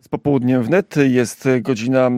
Z popołudniem wnet jest godzina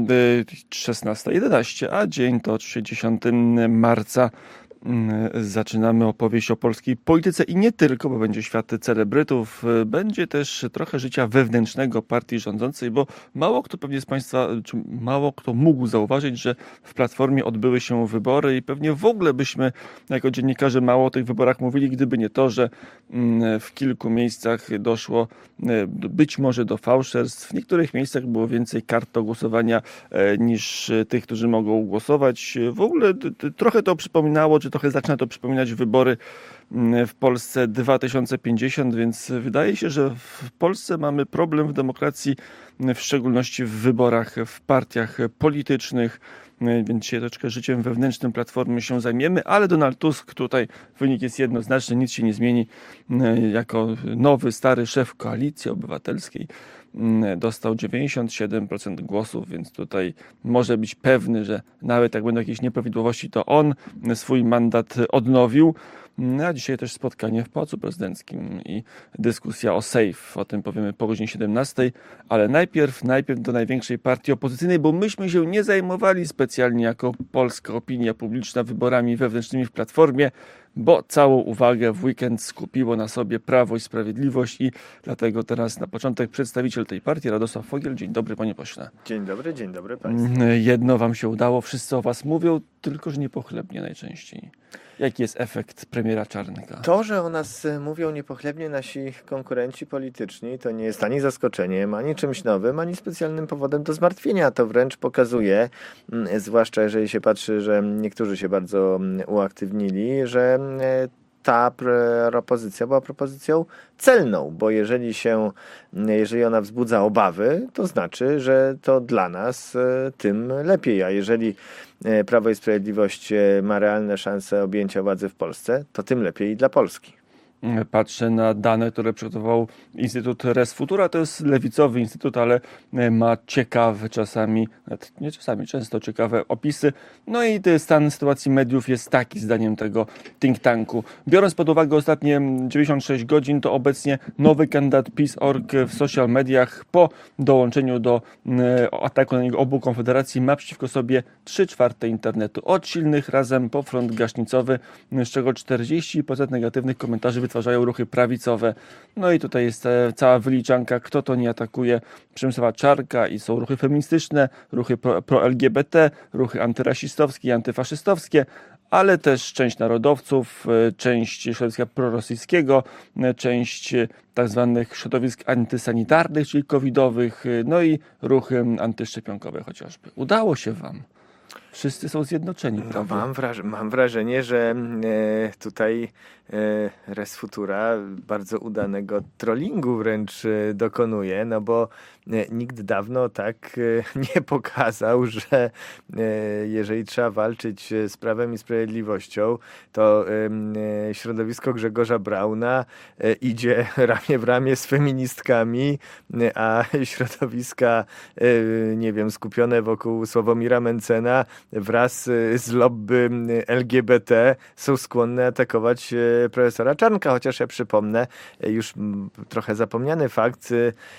16:11, a dzień to 10 marca. Zaczynamy opowieść o polskiej polityce i nie tylko, bo będzie świat celebrytów, będzie też trochę życia wewnętrznego partii rządzącej, bo mało kto pewnie z Państwa, czy mało kto mógł zauważyć, że w Platformie odbyły się wybory i pewnie w ogóle byśmy jako dziennikarze mało o tych wyborach mówili, gdyby nie to, że w kilku miejscach doszło być może do fałszerstw. W niektórych miejscach było więcej kart do głosowania niż tych, którzy mogą głosować. W ogóle trochę to przypominało, czy trochę zaczyna to przypominać wybory w Polsce 2050, więc wydaje się, że w Polsce mamy problem w demokracji, w szczególności w wyborach, w partiach politycznych, więc dzisiaj troszeczkę życiem wewnętrznym Platformy się zajmiemy, ale Donald Tusk, tutaj wynik jest jednoznaczny, nic się nie zmieni. Jako nowy, stary szef Koalicji Obywatelskiej dostał 97% głosów, więc tutaj może być pewny, że nawet jak będą jakieś nieprawidłowości, to on swój mandat odnowił. A dzisiaj też spotkanie w Pałacu Prezydenckim i dyskusja o Sejf. O tym powiemy po godzinie 17, ale najpierw do największej partii opozycyjnej, bo myśmy się nie zajmowali specjalnie jako polska opinia publiczna wyborami wewnętrznymi w Platformie, bo całą uwagę w weekend skupiło na sobie Prawo i Sprawiedliwość i dlatego teraz na początek przedstawiciel tej partii, Radosław Fogiel. Dzień dobry, panie pośle. Dzień dobry państwu. Jedno wam się udało, wszyscy o was mówią, tylko że niepochlebnie najczęściej. Jaki jest efekt premiera Czarnka? To, że o nas mówią niepochlebnie nasi konkurenci polityczni, to nie jest ani zaskoczeniem, ani czymś nowym, ani specjalnym powodem do zmartwienia. To wręcz pokazuje, zwłaszcza jeżeli się patrzy, że niektórzy się bardzo uaktywnili, że ta propozycja była propozycją celną, bo jeżeli ona wzbudza obawy, to znaczy, że to dla nas tym lepiej, a jeżeli Prawo i Sprawiedliwość ma realne szanse objęcia władzy w Polsce, to tym lepiej dla Polski. Patrzę na dane, które przygotował Instytut Res Futura. To jest lewicowy instytut, ale ma ciekawe często ciekawe opisy. No i stan sytuacji mediów jest taki, zdaniem tego think tanku. Biorąc pod uwagę ostatnie 96 godzin, to obecnie nowy kandydat PiS.org w social mediach po dołączeniu do ataku na niego obu konfederacji ma przeciwko sobie 3/4 internetu. Od silnych razem po front gaśnicowy, z czego 40% negatywnych komentarzy wytwarzają ruchy prawicowe. No i tutaj jest cała wyliczanka, kto to nie atakuje. Przemysława Czarnka i są ruchy feministyczne, ruchy pro-LGBT, ruchy antyrasistowskie i antyfaszystowskie, ale też część narodowców, część środowiska prorosyjskiego, część tak zwanych środowisk antysanitarnych, czyli covidowych, no i ruchy antyszczepionkowe chociażby. Udało się wam. Wszyscy są zjednoczeni. No, mam wrażenie, że tutaj Res Futura bardzo udanego trollingu wręcz dokonuje, no bo nikt dawno tak nie pokazał, że jeżeli trzeba walczyć z Prawem i Sprawiedliwością, to środowisko Grzegorza Brauna idzie ramię w ramię z feministkami, a środowiska, nie wiem, skupione wokół Sławomira Mencena wraz z lobby LGBT są skłonne atakować profesora Czarnka, chociaż ja przypomnę już trochę zapomniany fakt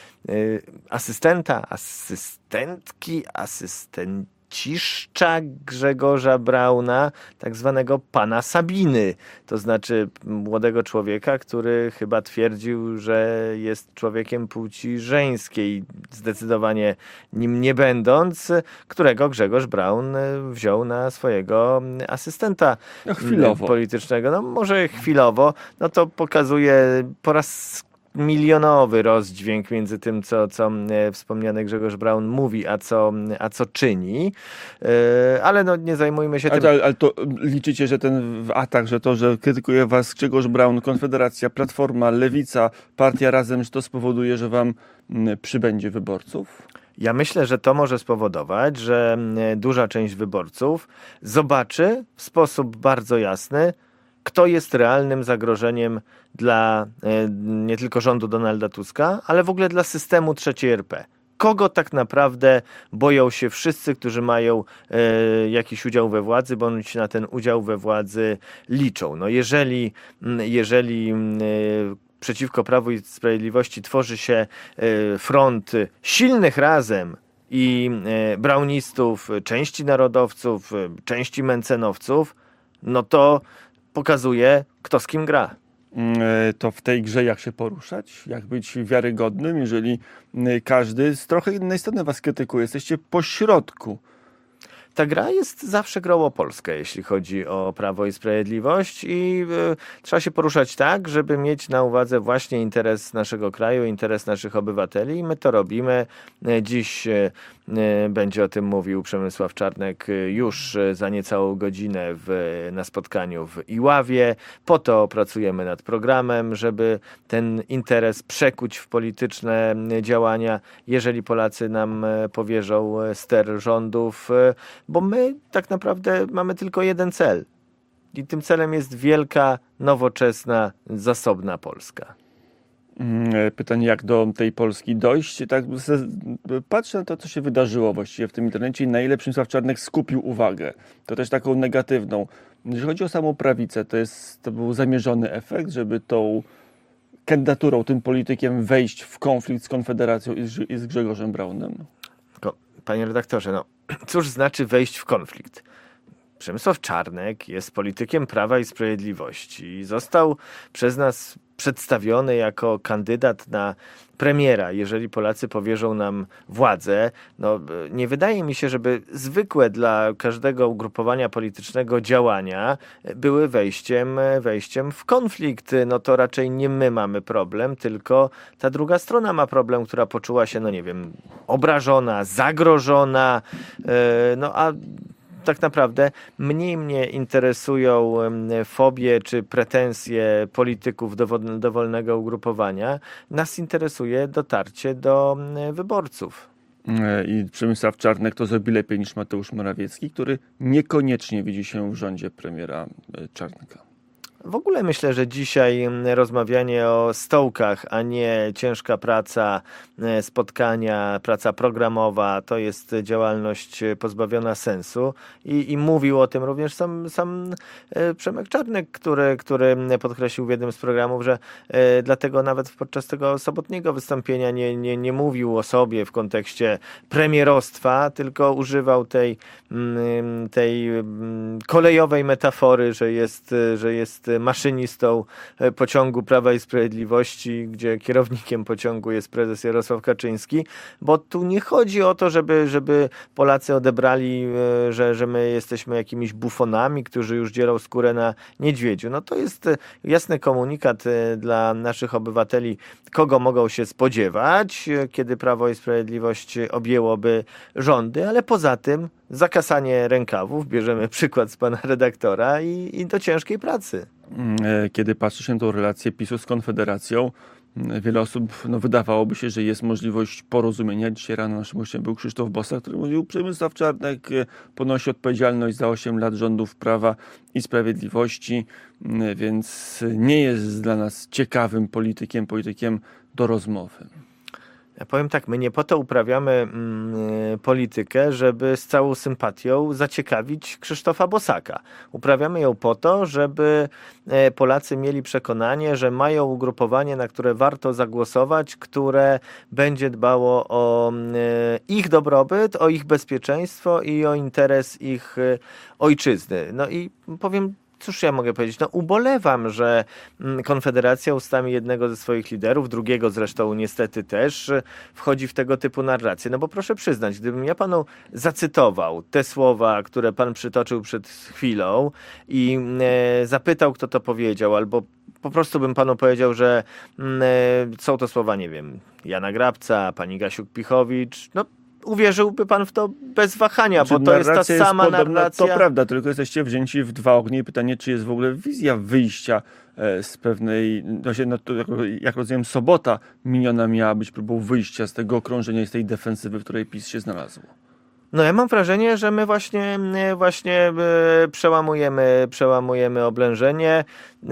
asystenciszcza Grzegorza Brauna, tak zwanego pana Sabiny. To znaczy młodego człowieka, który chyba twierdził, że jest człowiekiem płci żeńskiej, zdecydowanie nim nie będąc, którego Grzegorz Braun wziął na swojego asystenta politycznego. No może chwilowo, no to pokazuje po raz milionowy rozdźwięk między tym, co wspomniany Grzegorz Braun mówi, a co czyni. Ale no nie zajmujmy się tym. Ale to liczycie, że ten atak, że krytykuje was Grzegorz Braun, Konfederacja, Platforma, Lewica, Partia Razem, że to spowoduje, że wam przybędzie wyborców? Ja myślę, że to może spowodować, że duża część wyborców zobaczy w sposób bardzo jasny, kto jest realnym zagrożeniem dla nie tylko rządu Donalda Tuska, ale w ogóle dla systemu III RP. Kogo tak naprawdę boją się wszyscy, którzy mają jakiś udział we władzy, bądź na ten udział we władzy liczą. No jeżeli przeciwko Prawu i Sprawiedliwości tworzy się front silnych razem i braunistów, części narodowców, części mencenowców, no to pokazuje, kto z kim gra. To w tej grze jak się poruszać? Jak być wiarygodnym, jeżeli każdy z trochę innej strony was krytykuje? Jesteście po środku. Ta gra jest zawsze grą o Polskę, jeśli chodzi o Prawo i Sprawiedliwość i trzeba się poruszać tak, żeby mieć na uwadze właśnie interes naszego kraju, interes naszych obywateli i my to robimy. Dziś będzie o tym mówił Przemysław Czarnek już za niecałą godzinę na spotkaniu w Iławie. Po to pracujemy nad programem, żeby ten interes przekuć w polityczne działania, jeżeli Polacy nam powierzą ster rządów, bo my tak naprawdę mamy tylko jeden cel. I tym celem jest wielka, nowoczesna, zasobna Polska. Pytanie, jak do tej Polski dojść? Tak, patrzę na to, co się wydarzyło właściwie w tym internecie i na ile Przemysław Czarnek skupił uwagę. To też taką negatywną. Jeżeli chodzi o samą prawicę, to był zamierzony efekt, żeby tą kandydaturą, tym politykiem wejść w konflikt z Konfederacją i z Grzegorzem Braunem. Panie redaktorze, no cóż znaczy wejść w konflikt? Przemysław Czarnek jest politykiem Prawa i Sprawiedliwości i został przez nas przedstawiony jako kandydat na premiera. Jeżeli Polacy powierzą nam władzę, no nie wydaje mi się, żeby zwykłe dla każdego ugrupowania politycznego działania były wejściem w konflikt. No to raczej nie my mamy problem, tylko ta druga strona ma problem, która poczuła się, no nie wiem, obrażona, zagrożona, no a tak naprawdę mniej mnie interesują fobie czy pretensje polityków do wolnego ugrupowania. Nas interesuje dotarcie do wyborców. I Przemysław Czarnek to zrobi lepiej niż Mateusz Morawiecki, który niekoniecznie widzi się w rządzie premiera Czarnka. W ogóle myślę, że dzisiaj rozmawianie o stołkach, a nie ciężka praca, spotkania, praca programowa, to jest działalność pozbawiona sensu. I mówił o tym również sam Przemek Czarnek, który podkreślił w jednym z programów, że dlatego nawet podczas tego sobotniego wystąpienia nie mówił o sobie w kontekście premierostwa, tylko używał tej kolejowej metafory, że jest maszynistą pociągu Prawa i Sprawiedliwości, gdzie kierownikiem pociągu jest prezes Jarosław Kaczyński, bo tu nie chodzi o to, żeby Polacy odebrali, że my jesteśmy jakimiś bufonami, którzy już dzielą skórę na niedźwiedziu. No to jest jasny komunikat dla naszych obywateli, kogo mogą się spodziewać, kiedy Prawo i Sprawiedliwość objęłoby rządy, ale poza tym zakasanie rękawów, bierzemy przykład z pana redaktora i do ciężkiej pracy. Kiedy patrzy się na tą relację PiS-u z Konfederacją, wiele osób, wydawałoby się, że jest możliwość porozumienia. Dzisiaj rano naszym gościem był Krzysztof Bosak, który mówił, Przemysław Czarnek ponosi odpowiedzialność za 8 lat rządów Prawa i Sprawiedliwości, więc nie jest dla nas ciekawym politykiem do rozmowy. Ja powiem tak, my nie po to uprawiamy politykę, żeby z całą sympatią zaciekawić Krzysztofa Bosaka. Uprawiamy ją po to, żeby Polacy mieli przekonanie, że mają ugrupowanie, na które warto zagłosować, które będzie dbało o ich dobrobyt, o ich bezpieczeństwo i o interes ich ojczyzny. No i powiem, cóż ja mogę powiedzieć? Ubolewam, że Konfederacja ustami jednego ze swoich liderów, drugiego zresztą niestety też, wchodzi w tego typu narrację. No bo proszę przyznać, gdybym ja panu zacytował te słowa, które pan przytoczył przed chwilą i zapytał, kto to powiedział, albo po prostu bym panu powiedział, że są to słowa, nie wiem, Jana Grabca, pani Gasiuk-Pichowicz, uwierzyłby pan w to bez wahania, bo to jest ta sama narracja. To prawda, tylko jesteście wzięci w dwa ognie i pytanie, czy jest w ogóle wizja wyjścia z pewnej, jak rozumiem, sobota miniona miała być próbą wyjścia z tego okrążenia i z tej defensywy, w której PiS się znalazło. No ja mam wrażenie, że my właśnie przełamujemy oblężenie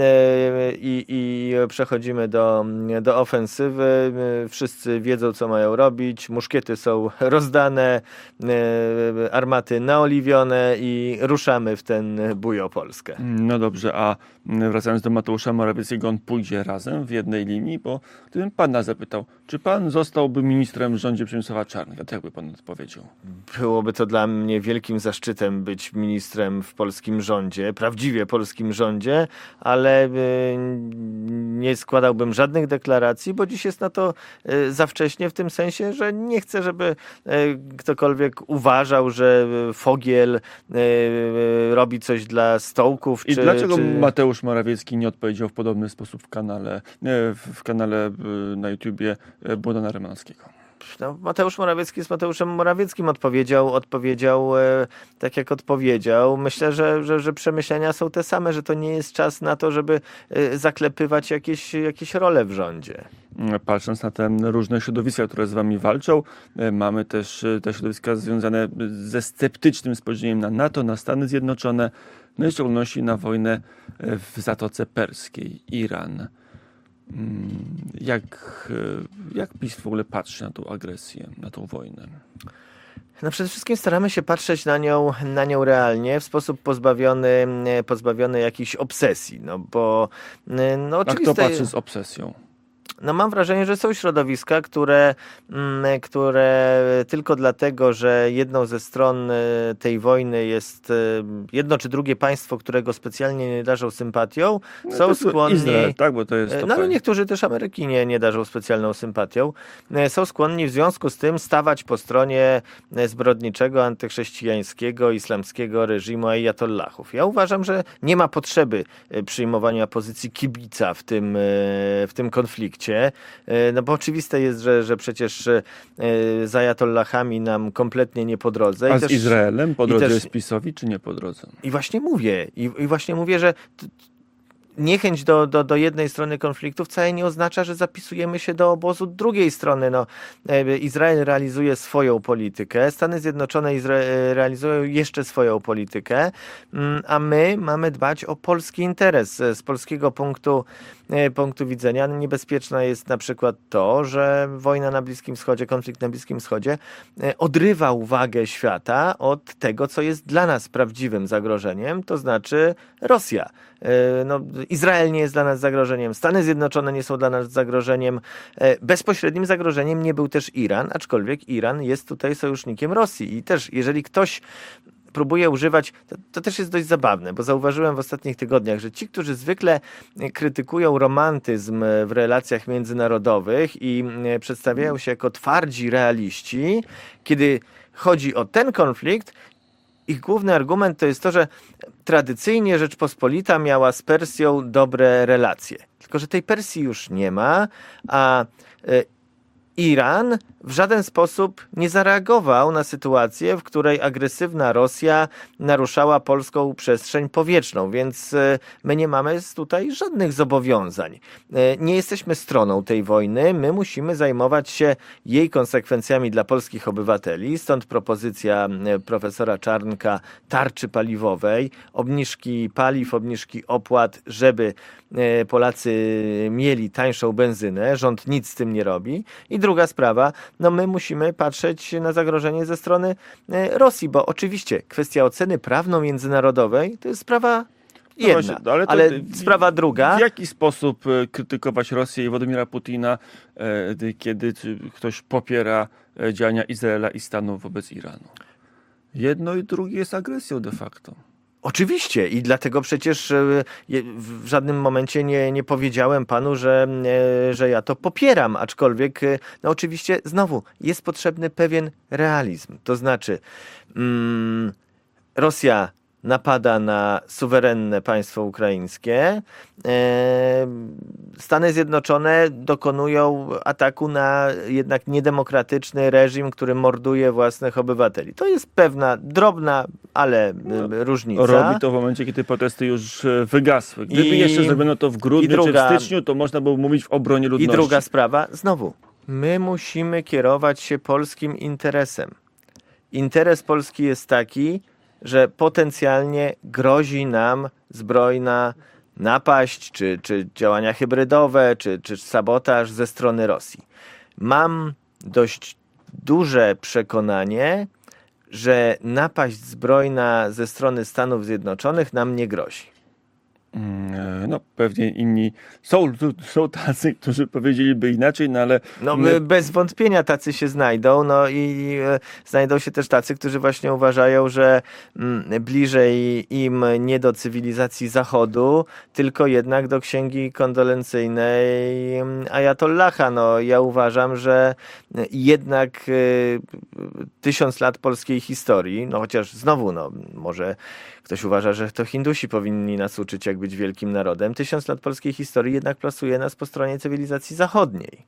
i przechodzimy do ofensywy. Wszyscy wiedzą, co mają robić. Muszkiety są rozdane, armaty naoliwione i ruszamy w ten bój o Polskę. No dobrze, a wracając do Mateusza Morawieckiego, on pójdzie razem w jednej linii, bo gdybym pana zapytał, czy pan zostałby ministrem w rządzie Przemysława Czarnka, to jakby pan odpowiedział? Byłoby to dla mnie wielkim zaszczytem być ministrem w polskim rządzie, prawdziwie polskim rządzie, ale nie składałbym żadnych deklaracji, bo dziś jest na to za wcześnie w tym sensie, że nie chcę, żeby ktokolwiek uważał, że Fogiel robi coś dla stołków. I dlaczego Mateusz Morawiecki nie odpowiedział w podobny sposób w kanale na YouTubie Bogdana Rymanowskiego? No, Mateusz Morawiecki z Mateuszem Morawieckim odpowiedział tak jak odpowiedział. Myślę, że przemyślenia są te same, że to nie jest czas na to, żeby zaklepywać jakieś role w rządzie. Patrząc na te różne środowiska, które z wami walczą, mamy też te środowiska związane ze sceptycznym spojrzeniem na NATO, na Stany Zjednoczone, no i w szczególności na wojnę w Zatoce Perskiej, Iran. Jak PiS w ogóle patrzy na tą agresję, na tą wojnę? No przede wszystkim staramy się patrzeć na nią realnie, w sposób pozbawiony jakichś obsesji, no bo oczywiście... A kto patrzy z obsesją? No mam wrażenie, że są środowiska, które tylko dlatego, że jedną ze stron tej wojny jest jedno czy drugie państwo, którego specjalnie nie darzą sympatią, są skłonni... Izrael, tak? Bo to jest no ale niektórzy też Ameryki nie darzą specjalną sympatią. Są skłonni w związku z tym stawać po stronie zbrodniczego, antychrześcijańskiego, islamskiego reżimu ajatollahów. Ja uważam, że nie ma potrzeby przyjmowania pozycji kibica w tym konflikcie. No bo oczywiste jest, że przecież z ajatollahami nam kompletnie nie po drodze. A z Izraelem po drodze jest PiS-owi, czy nie po drodze? I właśnie mówię, że niechęć do jednej strony konfliktu wcale nie oznacza, że zapisujemy się do obozu drugiej strony. No, Izrael realizuje swoją politykę, Stany Zjednoczone realizują jeszcze swoją politykę, a my mamy dbać o polski interes. Z polskiego punktu widzenia niebezpieczne jest na przykład to, że wojna na Bliskim Wschodzie, konflikt na Bliskim Wschodzie odrywa uwagę świata od tego, co jest dla nas prawdziwym zagrożeniem, to znaczy Rosja. No, Izrael nie jest dla nas zagrożeniem, Stany Zjednoczone nie są dla nas zagrożeniem. Bezpośrednim zagrożeniem nie był też Iran, aczkolwiek Iran jest tutaj sojusznikiem Rosji i też jeżeli ktoś próbuje używać, to też jest dość zabawne, bo zauważyłem w ostatnich tygodniach, że ci, którzy zwykle krytykują romantyzm w relacjach międzynarodowych i przedstawiają się jako twardzi realiści, kiedy chodzi o ten konflikt, ich główny argument to jest to, że tradycyjnie Rzeczpospolita miała z Persją dobre relacje. Tylko że tej Persji już nie ma, a Iran w żaden sposób nie zareagował na sytuację, w której agresywna Rosja naruszała polską przestrzeń powietrzną, więc my nie mamy tutaj żadnych zobowiązań. Nie jesteśmy stroną tej wojny, my musimy zajmować się jej konsekwencjami dla polskich obywateli, stąd propozycja profesora Czarnka tarczy paliwowej, obniżki paliw, obniżki opłat, żeby Polacy mieli tańszą benzynę, rząd nic z tym nie robi. I druga sprawa, no my musimy patrzeć na zagrożenie ze strony Rosji, bo oczywiście kwestia oceny prawno-międzynarodowej to jest sprawa jedna, no ale sprawa druga... W jaki sposób krytykować Rosję i Władimira Putina, kiedy ktoś popiera działania Izraela i Stanów wobec Iranu? Jedno i drugie jest agresją de facto. Oczywiście i dlatego przecież w żadnym momencie nie powiedziałem panu, że ja to popieram, aczkolwiek no oczywiście znowu jest potrzebny pewien realizm. To znaczy Rosja napada na suwerenne państwo ukraińskie. Stany Zjednoczone dokonują ataku na jednak niedemokratyczny reżim, który morduje własnych obywateli. To jest pewna drobna, ale różnica. Robi to w momencie, kiedy protesty już wygasły. Gdyby jeszcze zrobiono to w grudniu czy w styczniu, to można było mówić w obronie ludności. I druga sprawa, znowu, my musimy kierować się polskim interesem. interes Polski jest taki, że potencjalnie grozi nam zbrojna napaść, czy działania hybrydowe, czy sabotaż ze strony Rosji. Mam dość duże przekonanie, że napaść zbrojna ze strony Stanów Zjednoczonych nam nie grozi. No pewnie inni są tacy, którzy powiedzieliby inaczej, no ale... No bez wątpienia tacy się znajdą, no i znajdą się też tacy, którzy właśnie uważają, że bliżej im nie do cywilizacji Zachodu, tylko jednak do księgi kondolencyjnej Ajatollaha. No ja uważam, że jednak 1000 lat polskiej historii, no chociaż znowu, no może ktoś uważa, że to Hindusi powinni nas uczyć, jak być wielkim narodem. 1000 lat polskiej historii jednak plasuje nas po stronie cywilizacji zachodniej.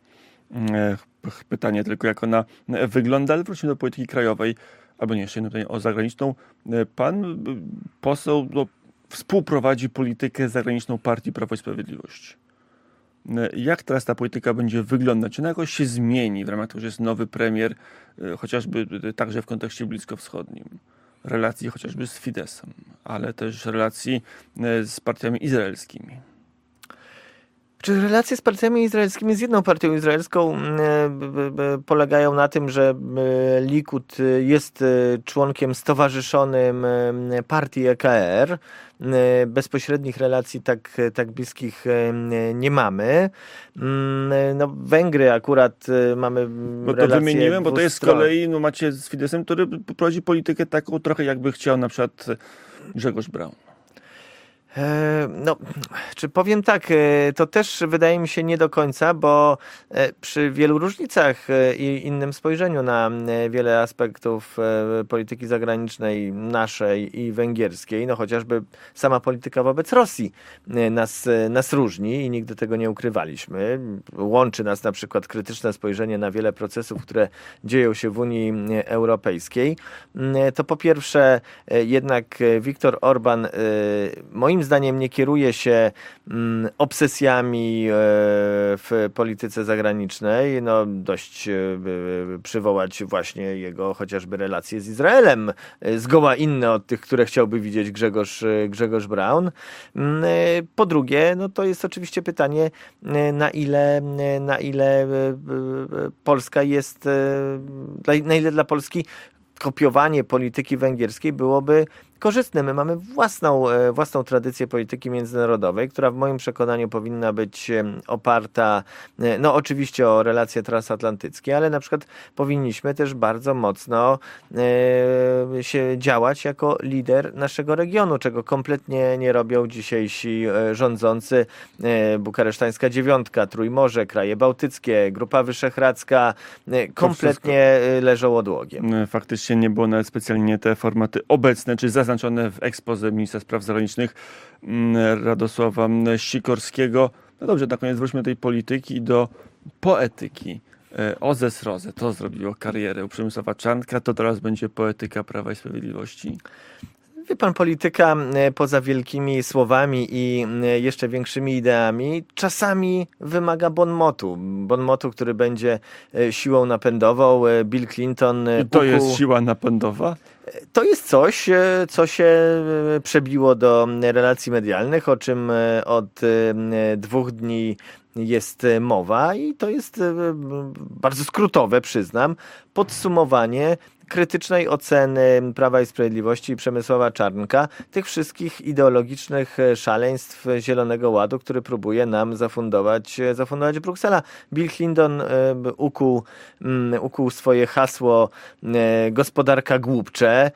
Pytanie tylko, jak ona wygląda, ale wróćmy do polityki krajowej, albo nie, jeszcze jedno pytanie o zagraniczną. Pan poseł współprowadzi politykę zagraniczną partii Prawo i Sprawiedliwość. Jak teraz ta polityka będzie wyglądać? Czy ona jakoś się zmieni w ramach tego, że jest nowy premier, chociażby także w kontekście bliskowschodnim? Relacji chociażby z Fidesem, ale też relacji z partiami izraelskimi. Czy relacje z partiami izraelskimi, z jedną partią izraelską polegają na tym, że Likud jest członkiem stowarzyszonym partii EKR. Bezpośrednich relacji tak bliskich nie mamy. No, Węgry akurat mamy bo to wymieniłem, bo to jest z kolei, no macie z Fidesem, który prowadzi politykę taką trochę jakby chciał na przykład Grzegorz Braun. No, czy powiem tak, to też wydaje mi się nie do końca, bo przy wielu różnicach i innym spojrzeniu na wiele aspektów polityki zagranicznej naszej i węgierskiej, no chociażby sama polityka wobec Rosji nas różni i nigdy tego nie ukrywaliśmy. Łączy nas na przykład krytyczne spojrzenie na wiele procesów, które dzieją się w Unii Europejskiej. To po pierwsze jednak Viktor Orban moim zdaniem nie kieruje się obsesjami w polityce zagranicznej. No, dość przywołać właśnie jego chociażby relacje z Izraelem, zgoła inne od tych, które chciałby widzieć Grzegorz Braun. Po drugie, no to jest oczywiście pytanie, na ile Polska jest, na ile dla Polski kopiowanie polityki węgierskiej byłoby korzystne. My mamy własną tradycję polityki międzynarodowej, która w moim przekonaniu powinna być oparta, no oczywiście o relacje transatlantyckie, ale na przykład powinniśmy też bardzo mocno się działać jako lider naszego regionu, czego kompletnie nie robią dzisiejsi rządzący. Bukaresztańska dziewiątka, Trójmorze, kraje bałtyckie, Grupa Wyszehradzka kompletnie leżą odłogiem. Faktycznie nie było nawet specjalnie te formaty obecne, czy zaznaczone w exposé ministra spraw zagranicznych Radosława Sikorskiego. No dobrze, na koniec wróćmy do tej polityki i do poetyki. Ozes Roze, to zrobiło karierę u Przemysława Czarnka, to teraz będzie poetyka Prawa i Sprawiedliwości. Wie pan, polityka poza wielkimi słowami i jeszcze większymi ideami czasami wymaga bonmotu, który będzie siłą napędową. Bill Clinton... I to jest siła napędowa? To jest coś, co się przebiło do relacji medialnych, o czym od 2 dni jest mowa i to jest bardzo skrótowe, przyznam, podsumowanie krytycznej oceny Prawa i Sprawiedliwości i Przemysława Czarnka, tych wszystkich ideologicznych szaleństw Zielonego Ładu, który próbuje nam zafundować Bruksela. Bill Clinton ukuł swoje hasło gospodarka głupcze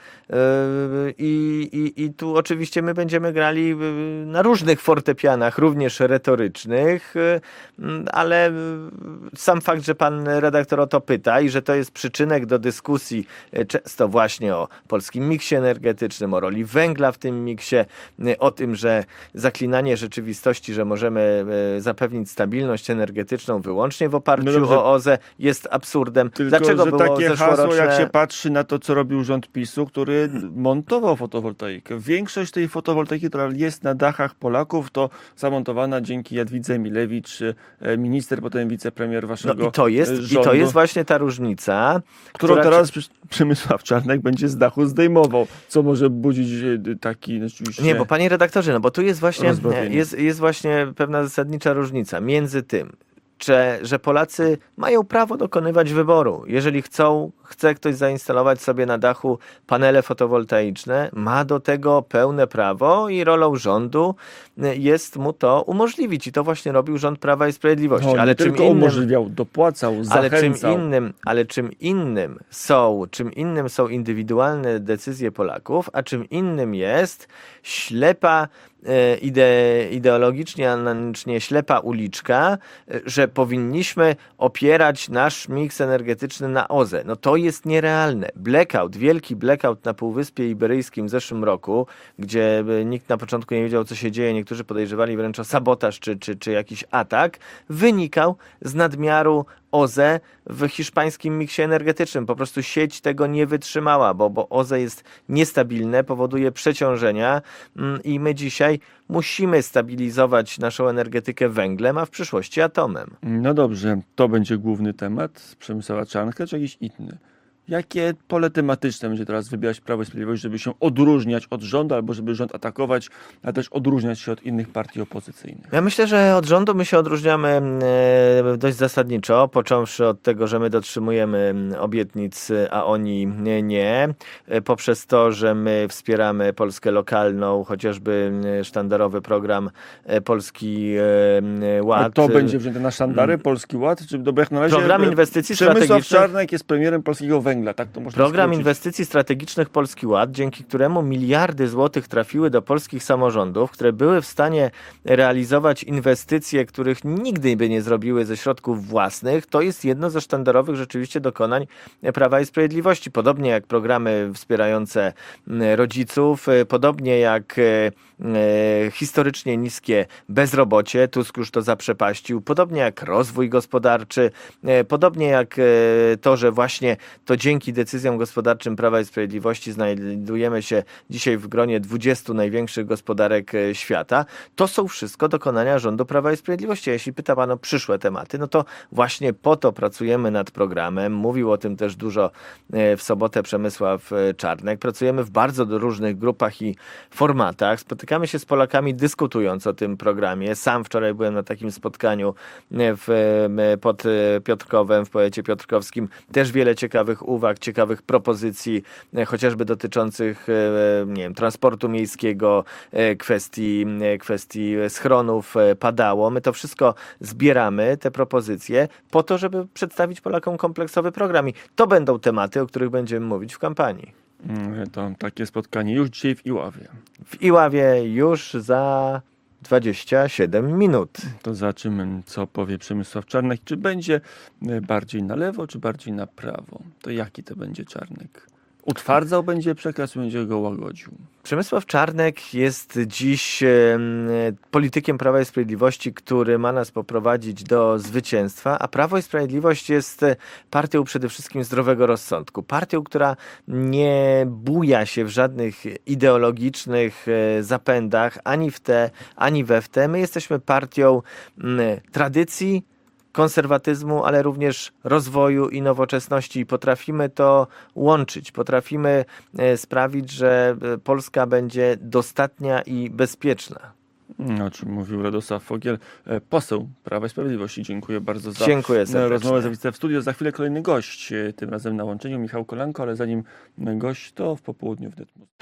i tu oczywiście my będziemy grali na różnych fortepianach, również retorycznych, ale sam fakt, że pan redaktor o to pyta i że to jest przyczynek do dyskusji często właśnie o polskim miksie energetycznym, o roli węgla w tym miksie, o tym, że zaklinanie rzeczywistości, że możemy zapewnić stabilność energetyczną wyłącznie w oparciu o OZE jest absurdem. Tylko, dlaczego że było takie zeszłoroczne... hasło, jak się patrzy na to, co robił rząd PiS-u, który montował fotowoltaikę. Większość tej fotowoltaiki, która jest na dachach Polaków, to zamontowana dzięki Jadwidze Emilewicz, minister, potem wicepremier waszego rządu. I to jest właśnie ta różnica, którą teraz Przemysław Czarnek będzie z dachu zdejmował, co może budzić taki oczywiście... Nie, bo panie redaktorze, no bo tu jest właśnie, rozbawienie. jest właśnie pewna zasadnicza różnica między tym, że Polacy mają prawo dokonywać wyboru. Jeżeli chce ktoś zainstalować sobie na dachu panele fotowoltaiczne, ma do tego pełne prawo i rolą rządu jest mu to umożliwić. I to właśnie robił rząd Prawa i Sprawiedliwości. No, ale tylko umożliwiał, dopłacał, zachęcał. Czym innym są indywidualne decyzje Polaków, a czym innym jest ślepa, ideologicznie, analicznie ślepa uliczka, że powinniśmy opierać nasz miks energetyczny na OZE. No to jest nierealne. Wielki blackout na Półwyspie Iberyjskim w zeszłym roku, gdzie nikt na początku nie wiedział, co się dzieje, niektórzy podejrzewali wręcz o sabotaż czy jakiś atak, wynikał z nadmiaru OZE w hiszpańskim miksie energetycznym. Po prostu sieć tego nie wytrzymała, bo OZE jest niestabilne, powoduje przeciążenia i my dzisiaj musimy stabilizować naszą energetykę węglem, a w przyszłości atomem. No dobrze, to będzie główny temat Przemysława Czarnka, czy jakiś inny? Jakie pole tematyczne będzie teraz wybierać Prawo i Sprawiedliwość, żeby się odróżniać od rządu, albo żeby rząd atakować, a też odróżniać się od innych partii opozycyjnych? Ja myślę, że od rządu my się odróżniamy dość zasadniczo, począwszy od tego, że my dotrzymujemy obietnic, a oni nie. Poprzez to, że my wspieramy Polskę lokalną, chociażby sztandarowy program Polski Ład. A to będzie wzięte na sztandary, Polski Ład? Czy jak na razie Program inwestycji Przemysław strategicznych. Czarnek jest premierem polskiego węgla, tak to można Program skrócić. inwestycji strategicznych Polski Ład, dzięki któremu miliardy złotych trafiły do polskich samorządów, które były w stanie realizować inwestycje, których nigdy by nie zrobiły ze środków własnych, to jest jedno ze sztandarowych rzeczywiście dokonań Prawa i Sprawiedliwości. Podobnie jak programy wspierające rodziców, podobnie jak historycznie niskie bezrobocie, Tusk już to zaprzepaścił, podobnie jak rozwój gospodarczy, podobnie jak to, że właśnie to dzięki decyzjom gospodarczym Prawa i Sprawiedliwości znajdujemy się dzisiaj w gronie 20 największych gospodarek świata. To są wszystko dokonania rządu Prawa i Sprawiedliwości. A jeśli pyta pan o przyszłe tematy, no to właśnie po to pracujemy nad programem. Mówił o tym też dużo w sobotę Przemysław Czarnek. Pracujemy w bardzo różnych grupach i formatach. Spotykamy się z Polakami dyskutując o tym programie. Sam wczoraj byłem na takim spotkaniu pod Piotrkowem, w powiecie piotrkowskim. Też wiele ciekawych uwag, ciekawych propozycji, chociażby dotyczących nie wiem, transportu miejskiego, kwestii schronów padało. My to wszystko zbieramy, te propozycje, po to, żeby przedstawić Polakom kompleksowy program. I to będą tematy, o których będziemy mówić w kampanii. To takie spotkanie już dzisiaj w Iławie. W Iławie już za 27 minut. To zobaczymy, co powie Przemysław Czarnek. Czy będzie bardziej na lewo, czy bardziej na prawo? To jaki to będzie Czarnek? Utwardzał będzie przekaz, będzie go łagodził? Przemysław Czarnek jest dziś politykiem Prawa i Sprawiedliwości, który ma nas poprowadzić do zwycięstwa, a Prawo i Sprawiedliwość jest partią przede wszystkim zdrowego rozsądku. Partią, która nie buja się w żadnych ideologicznych zapędach, ani w te, ani we w te. My jesteśmy partią tradycji, konserwatyzmu, ale również rozwoju i nowoczesności i potrafimy to łączyć. Potrafimy sprawić, że Polska będzie dostatnia i bezpieczna. O czym mówił Radosław Fogiel, poseł Prawa i Sprawiedliwości. Dziękuję bardzo za rozmowę, za wizytę w studio. Za chwilę kolejny gość, tym razem na łączeniu Michał Kolanko, ale zanim gość, to w popołudniu w Netmu.